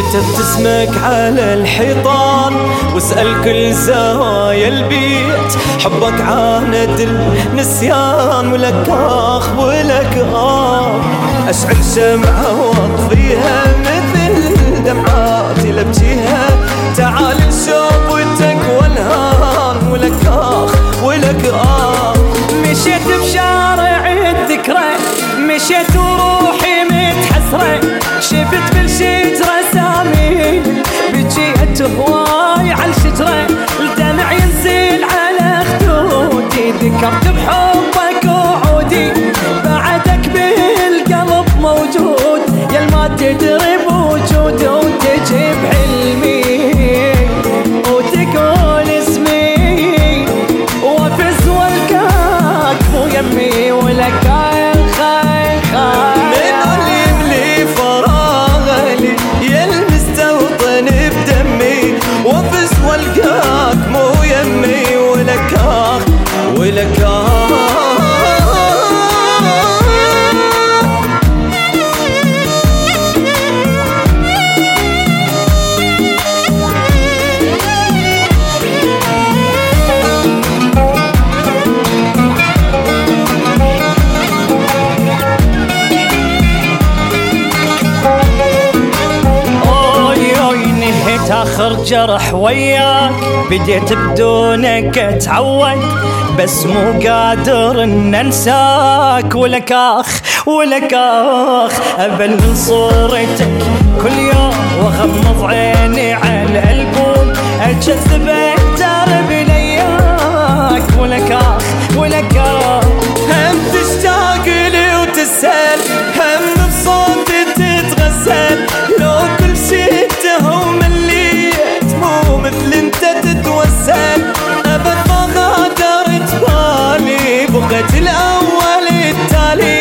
تبتسمك على الحيطان واسأل كل زوايا البيت، حبك عاند النسيان ولك آخ ولك أشعل شمعة واطفيها مثل دمعاتي لبجيها، تعال الشوق والتقوى الهان ولك آخ ولك مشيت بشارع الذكرى، مشيت وروحي متحسرة، شفت بالشجرة سامي بجيت هواي على الشجرة، الدمع ينزل على خدودي، ذكرت بحبك وعودي، بعدك بالقلب موجود، يا ما تدري بوجود وتجي بحلمي وتقول اسمي، وافز والقاك مو يمي ولك من اللي يملي فراغي يا المستوطن بدمي، وافز والقاك مو يمي ولك ولك آخر جرح وياك بديت بدونك اتعود، بس مو قادر ان انساك ولك آخ ولك آخ، ابل من صورتك كل يوم واغمض عيني على البوم، اجذبك درب لياك ولك آخ ولك آخ، هم تشتاق لي وتسأل، هم بصوتي تتغسل، لو كل شي تهوم مثل انت تتوسل، ابد ما غادرت بالي بغيت الاول التالي،